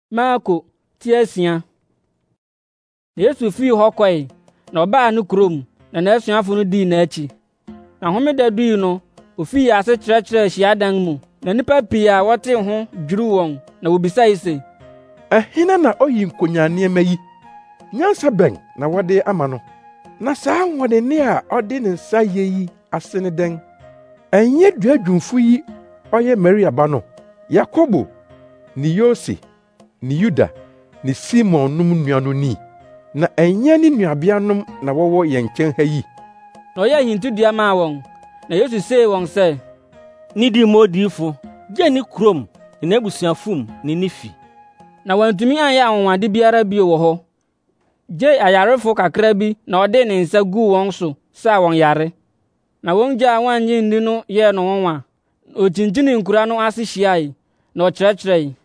Marko Tiesia. Yesu fi hɔ kɔe, na ɔbaa no kurom, na n'asuafo no dii n'akyi. Na homeda dui no, ofii ase kyerɛkyerɛɛ hyiadan mu, na nnipa pii a wɔte ho dwiriw wɔn, na wobisae se, ɛhena na oyi nkonyaanneɛma yi? Nyansa bɛn na wɔde ama no? Na saa ahoɔdenne a ɔde ne nsa yɛ yi ase ne dɛn? Ɛnyɛ duadwumfo yi ɔyɛ Maria ba no, Yakobo ne Yose ne Yuda ne Simon nom nua no ni? Na ɛnyɛ ne nuabeanom na wɔwɔ yɛn nkyɛn ha yi? Na ɔyɛ ahintudua maa wɔn. Na Yesu see wɔn sɛ, nidi ma odiyifo, gye ne kurom ne n'abusuafom ne ne fi. Na wantumi anyɛ anwonwade biara bio wɔ hɔ. Gye ayarefo kakra bi na ɔde ne nsa guu wɔn so saa wɔn yare. Na wɔn gye a wɔannye nni no yɛɛ no nwonwa. Okyinkyini nkura no ase hyiae, na ɔkyerɛkyerɛe.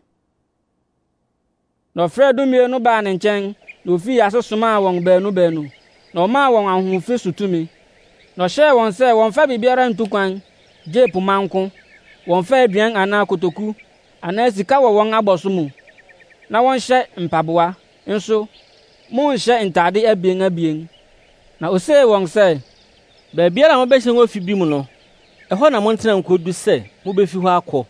Na ɔfrɛɛ 12 baa ne nkyɛn, na ofii ase somaa wɔn baanu, na ɔmaa wɔn ahohofi so tumi. Na ɔhyɛɛ wɔn sɛ wɔmfa biribiara ntu kwan, gye poma nko, wɔmfa aduan anaa kotoku, anaa sika wɔ wɔn abɔso mu, na wɔnhyɛ mpaboa, nso monhyɛ ntade abien. Na osee wɔn sɛ, baabiara a mobɛhyɛ ofi bi mu no, ɛhɔ na montena nkodu sɛ mobefi hɔ akɔ.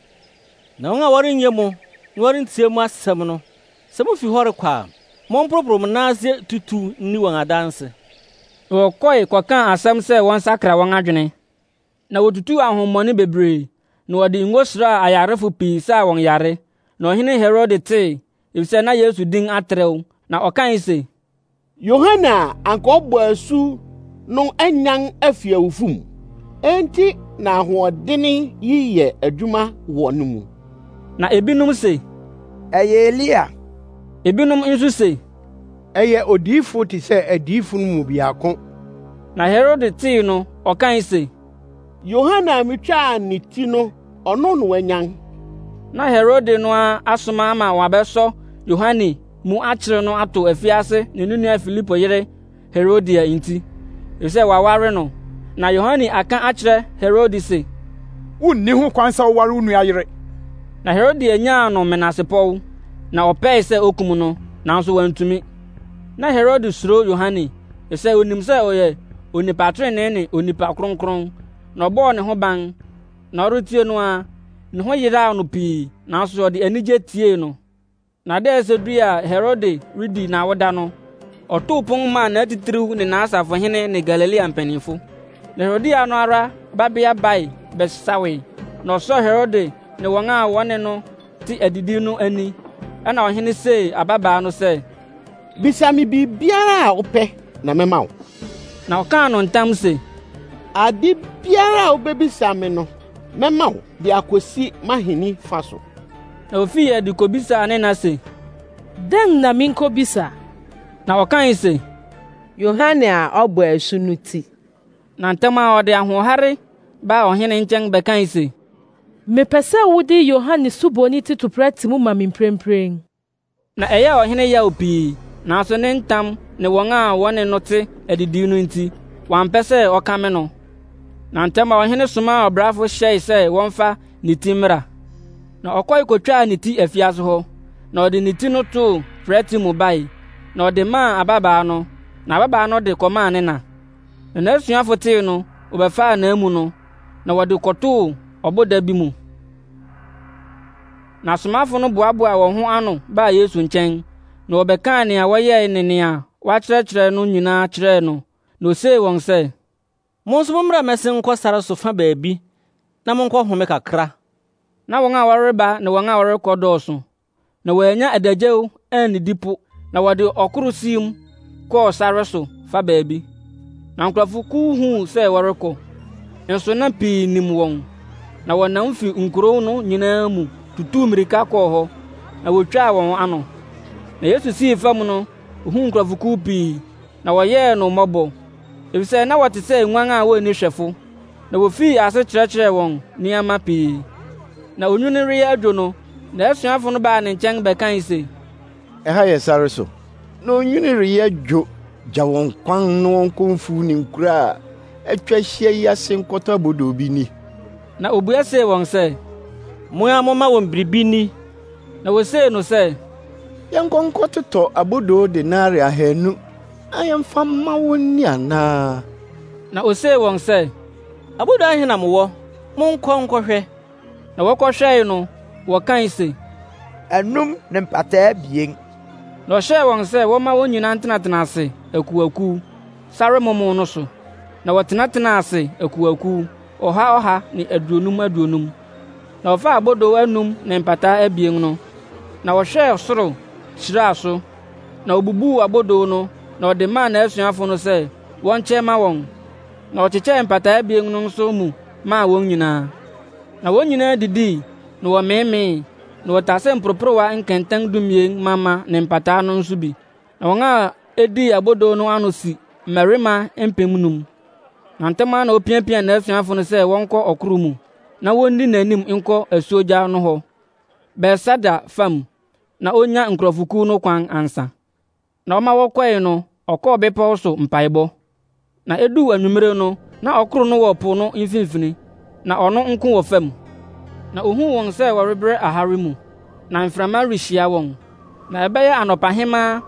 Na wɔn a wɔrenyɛ mo na wɔrentie mu asɛm no, sɛ mufi hɔ rekɔ a, momporoporo mo nan ase tutu nni wɔn adanse. Wɔkɔe kɔkaa asɛm sɛ wɔnsakra wɔn adwene. Na wotutuu ahommɔne bebree, na wɔde ngo sraa ayarefo pii saa wɔn yare. Na ɔhene Herode tee, efisɛ na Yesu din atrɛw, na ɔkae se, Yohane a anka ɔbɔ asu no anyan afi awufo mu, enti na ahoɔdene yi yɛ adwuma wɔ no mu. Na ebinom se, ɛyɛ Elia. Ebinom nso se, ɛyɛ odiyifo te sɛ adiyifo no mu biako. Na Herode tee no, ɔkae se, Yohane a mitwaa ne ti no, ɔno no wanyan. Na Herode no a asoma ama wɔabɛsɔ Yohane mu akyere no ato afiase ne ne nua Filipo yere Herodia nti, efisɛ wɔaware no. Na Yohane aka akyerɛ Herode se, wunni ho kwan sɛ woware wo nua yere. Na Herodia nyaa no menasepɔw, na ɔpɛe sɛ okum no, nanso wantumi. Na Herode suro Yohane, efisɛ onim sɛ ɔyɛ onipa trenee ne onipa kronkron, na ɔbɔɔ ne ho ban. Na ɔretie no a, ne ho yeraw no pii, nanso ɔde anigye tiee no. Na da ɛsɛ duru a Herode redi n'awoda no, ɔtoo pon maa n'atitiriw ne n'asafohene ne Galilea mpanyimfo. Na Herodia no ara babea bae bɛsawee, na ɔsɔɔ Herode ne wɔn a wɔne no te adidi no ani. Ɛna ɔhene see ababaa no sɛ, bisa me biribiara a wopɛ na mɛma wo. Na ɔkaa no ntam se, ade biara a wobebisa me no, mɛma wo de akosi m'ahenni fa so. Na ofii adi kobisaa ne na se, dɛn na menkobisa? Na ɔkae se, Yohane a ɔbɔ asu no ti. Na ntam a ɔde ahoɔhare baa ɔhene nkyɛn bɛkae se, mepɛ sɛ wode Yohane suboni ti to prɛte mu ma me mprempren. Na ɛyɛ ɔhene yaw pii, nanso ne ntam ne wɔn a wɔne no te adidi no nti, wampɛ sɛ ɔkame no. Na ntam a ɔhene somaa ɔbrafo hyɛe sɛ wɔmfa ne ti mmra. Na ɔkɔe kotwaa ne ti afiase hɔ, na ɔde ne ti no too prɛte mu bae, na ɔde maa ababaa no, na ababaa no de kɔmaa ne na. Na n'asuafo tee no, wɔbɛfaa n'amu no, na wɔde kɔtoo ɔboda bi mu. Na asomafo no boaboaa wɔn ho ano baa Yesu nkyɛn, na wɔbɛkaa nea wɔyɛe ne nea wɔakyerɛkyerɛ no nyinaa kyerɛɛ no. Na osee wɔn sɛ, mo nso mommra mmɛsen nkɔ sare so fa baabi, na monkɔ home kakra. Na wɔn a wɔreba ne wɔn a wɔrekɔ dɔɔso, na wɔanya adagyew annidi po, na wɔde ɔkoro siim kɔɔ sare so fa baabi. Na nkurɔfokuw huu sɛ wɔrekɔ, nso na pii nim wɔn, na wɔnam fi nkurow no nyinaa mu tutuu mmirika kɔɔ hɔ, na wotwaa wɔn ano. Na Yesu sii fam no, ohuu nkurɔfokuw pii, na wɔyɛɛ no mmɔbɔ, efisɛ na wɔte sɛ nguan a wonni hwɛfo, na wofii ase kyerɛkyerɛɛ wɔn nneɛma pii. Na onwini reyɛ adwo no, n'asuafo no baa ne nkyɛn bɛkae se, ɛha yɛ sare so, na onwini reyɛ adwo, gya wɔn kwan na wɔnkɔ mfuw ne nkura a atwa ahyia yi ase nkɔtɔ abodo bi ni. Na obua see wɔn sɛ, mo a momma wɔn biribi ni. Na wosee no sɛ, yɛnkɔnkɔtotɔ abodoo denare 200 a yɛmfa mma wɔn ni anaa? Na osee wɔn sɛ, abodo ahe na mowɔ? Monkɔ nkɔhwɛ. na wɔkɔhwɛe no, wɔkae se, 5 ne mpataa 2. na ɔhyɛɛ wɔn sɛ wɔma wɔn nyinaa ntenatena ase akuwakuw sare momo no so. Na wɔtenatena ase akuwakuw 100 ne 50. Na wɔfaa abodoo 5 ne mpataa 2 no, na wɔhwɛɛ soro hyiraa so, na obubuu abodoo no, na ɔde maa n'asuafo no sɛ wɔnkyɛ ma wɔn. Na ɔkyekyɛɛ mpataa 2 no nso mu maa wɔn nyinaa. Na wɔn nyinaa didii, na wɔmemee, na wɔtasee mporoporowa nkɛntɛn 12 mama ne mpataa no nso bi. Na wɔn a edii abodoo no ano si mmarima 5,000. Na ntɛm ara na opiapia n'asuafo no sɛ wɔnkɔ ɔkoro mu, na wonni n'anim nkɔ asuogya no hɔ Betseda fam, na onya nkurɔfokuw no kwan ansa. Na ɔma wɔkɔe no, ɔkɔɔ bepɔw so mpaebɔ. Na eduu anwummere no, na ɔkoro no wɔ po no mfimfini, na ɔno nko wɔ fam. Na ohuu wɔn sɛ wɔrebrɛ ahare mu, na mframa rehyia wɔn. Na ɛbɛyɛ anɔpahema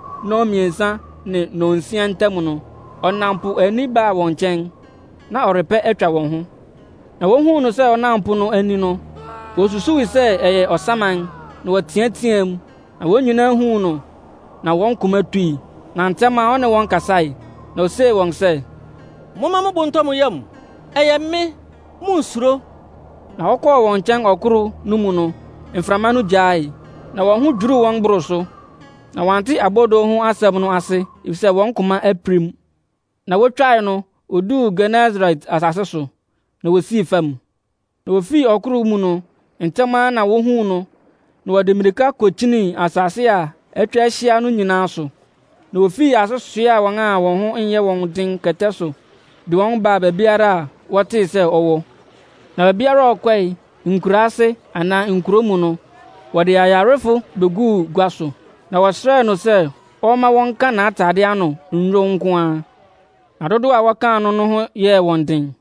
3 ne 9 ntam no, ɔnam po ani baa wɔn nkyɛn, na ɔrepɛ atwa wɔn ho. Na wohuu no sɛ ɔnam po no ani no, wosusuwii sɛ ɛyɛ ɔsaman, na wɔteɛteɛ mu. Na wɔn nyinaa huu no, na wɔn koma tui. Na ntɛm a ɔne wɔn kasae, na osee wɔn sɛ, Momma mo bo ntɔ mo yam. Ɛyɛ me, munnsuro. na ɔkɔɔ wɔn nkyɛn ɔkoro no mu no, mframa no gyae, na wɔn ho dwiriw wɔn boro so. Na wɔante abodoo ho asɛm no ase, efisɛ wɔn koma apirim. Na wotwae no, oduu Genesaret asase so, na wosii fam. Na wofii ɔkoro mu no, ntɛm ara na wohuu no, na wɔde mmirika kokyinii asase a atwa ahyia no nyinaa so. Na wofii ase soaa wɔn a wɔn ho nyɛ wɔn den kɛtɛ so, de wɔn baa baabiara a wɔtee sɛ ɔwɔ. Na baabiara a ɔkɔe, nkuraase anaa nkurow mu no, wɔde ayarefo beguu gua so, na wɔsrɛɛ no sɛ ɔmma wɔnka n'atade ano nnuro nko ara. Na dodow a wɔkaa no ho yɛɛ wɔn den.